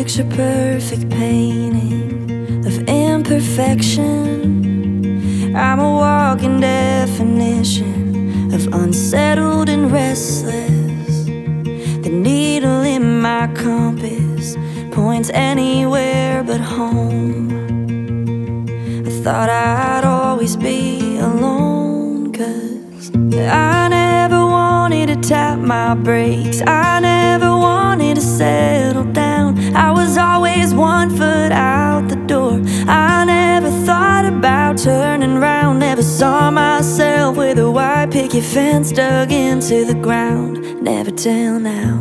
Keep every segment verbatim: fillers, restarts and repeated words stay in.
picture-perfect painting of imperfection. I'm a walking definition of unsettled and restless. The needle in my compass points anywhere but home. I thought I'd always be alone, 'cause I never wanted to tap my brakes. I never wanted to settle down. I was always one foot out the door. I never thought about turning round. Never saw myself with a white picket fence dug into the ground. Never till now.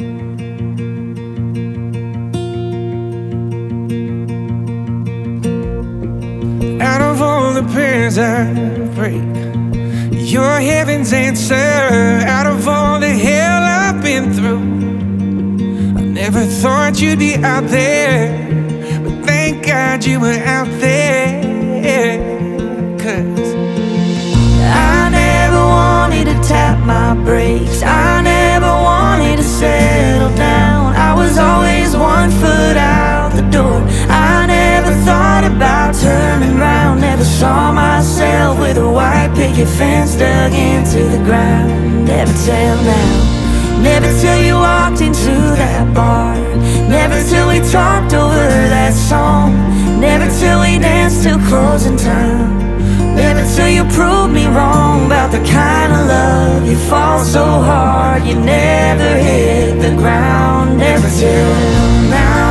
Out of all the prayers I pray, you're heaven's answer. Out of all the hell I've been through, I never thought you'd be out there, but thank God you were out there. 'Cause I never wanted to tap my brakes. I never wanted to settle down. I was always one foot out the door. I never thought about turning round. Never saw myself with a white picket fence dug into the ground. Never till now. Never till you walked into that bar. Never till we talked over that song. Never till we danced till closing time. Never till you proved me wrong about the kind of love you fall so hard you never hit the ground. Never till now.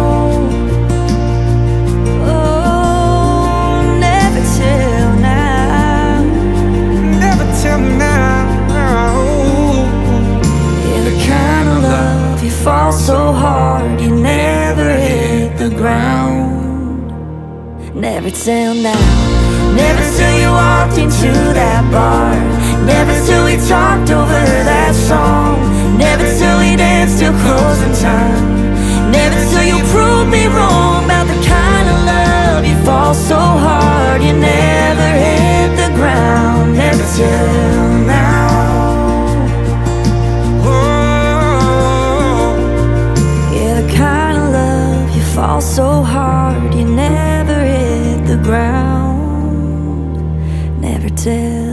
Oh, never till now. never till now. Yeah, the kind of love you fall so hard you never hit the ground. Never till now. Never till you walked into that bar. Never till we talked over that song. Never till we danced till closing time. Never till you proved me wrong about the kind of love you fall so hard you never hit the ground. Never till now. Oh, Yeah, the kind of love you fall so hard you never hit the ground. Never till